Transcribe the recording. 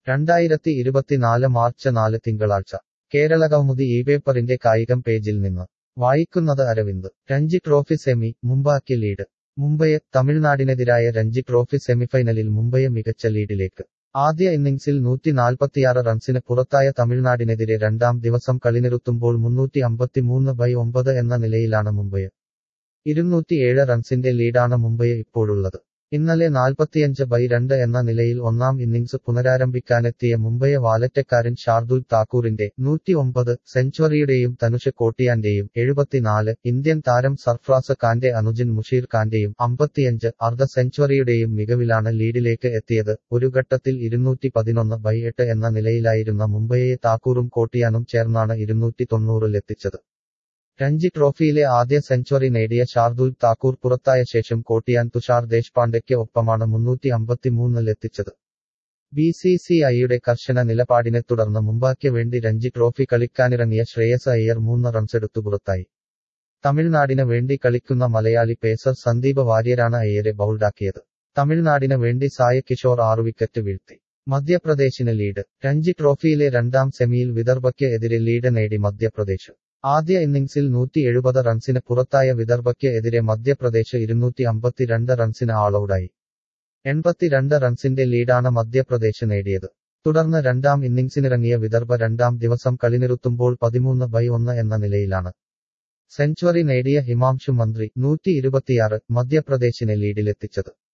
2024 March 4 തിങ്കളാഴ്ച കേരളകൗമുദി പേപ്പറിന്റെ കായികം പേജിൽ നിന്ന് വായിക്കുന്നത് അരവിന്ദ്. രഞ്ജി ട്രോഫി സെമി, മുംബൈക്ക് ലീഡ്. മുംബൈ. തമിഴ്നാടിനെതിരായ രഞ്ജി ട്രോഫി സെമിഫൈനലിൽ മുംബൈ മികച്ച ലീഡിലേക്ക്. ആദ്യ ഇന്നിംഗ്സിൽ 146 റൺസിന് പുറത്തായ തമിഴ്നാടിനെതിരെ രണ്ടാം ദിവസം കളിനിറുത്തുമ്പോൾ 353/9 എന്ന നിലയിലാണ് മുംബൈ. 207 റൺസിന്റെ ലീഡാണ് മുംബൈ ഇപ്പോഴുള്ളത്. ഇന്നലെ 45/2 എന്ന നിലയിൽ ഒന്നാം ഇന്നിംഗ്സ് പുനരാരംഭിക്കാനെത്തിയ മുംബൈ വാലറ്റക്കാരൻ ഷാർദുൽ താക്കൂറിന്റെ 109 സെഞ്ചുറിയുടെയും തനുഷ് കോട്ടിയാന്റെയും 74, ഇന്ത്യൻ താരം സർഫ്രാസ് ഖാന്റെ അനുജൻ മുഷീർ ഖാന്റെയും 55 അർദ്ധ സെഞ്ചുറിയുടെയും മികവിലാണ് ലീഡിലേക്ക് എത്തിയത്. ഒരു ഘട്ടത്തിൽ 211/8 എന്ന നിലയിലായിരുന്ന മുംബൈയെ താക്കൂറും കോട്ടിയാനും ചേർന്നാണ് 290-ലെത്തിച്ചത്. രഞ്ജി ട്രോഫിയിലെ ആദ്യ സെഞ്ചുറി നേടിയ ഷാർദുൽ താക്കൂർ പുറത്തായ ശേഷം കോട്ടിയാൻ തുഷാർ ദേശ്പാണ്ഡെയ്ക്ക് ഒപ്പമാണ് 353-ലെത്തിച്ചത്. BCCIയുടെ കർശന നിലപാടിനെ തുടർന്ന് മുംബൈക്ക് വേണ്ടി രഞ്ജി ട്രോഫി കളിക്കാനിറങ്ങിയ ശ്രേയസ് അയ്യർ 3 റൺസെടുത്തു പുറത്തായി. തമിഴ്നാടിന് വേണ്ടി കളിക്കുന്ന മലയാളി പേസർ സന്ദീപ് വാര്യരാണ് അയ്യരെ ബൗൾഡാക്കിയത്. തമിഴ്നാടിന് വേണ്ടി സായ് കിഷോർ 6 വിക്കറ്റ് വീഴ്ത്തി. മധ്യപ്രദേശിന് ലീഡ്. രഞ്ജി ട്രോഫിയിലെ രണ്ടാം സെമിയിൽ വിദർഭയ്ക്ക് എതിരെ ലീഡ് നേടി മധ്യപ്രദേശ്. ആദ്യ ഇന്നിംഗ്സിൽ 170 റൺസിന് പുറത്തായ വിദർഭയ്ക്ക് എതിരെ മധ്യപ്രദേശ് 252 റൺസിന് ആളൌടായി. 82 റൺസിന്റെ ലീഡാണ് മധ്യപ്രദേശ് നേടിയത്. തുടർന്ന് രണ്ടാം ഇന്നിംഗ്സിനിറങ്ങിയ വിദർഭ രണ്ടാം ദിവസം കളിനിറുത്തുമ്പോൾ 13/1 എന്ന നിലയിലാണ്. സെഞ്ചുറി നേടിയ ഹിമാംശു മന്ത്രി 126 മധ്യപ്രദേശിനെ ലീഡിലെത്തിച്ചത്.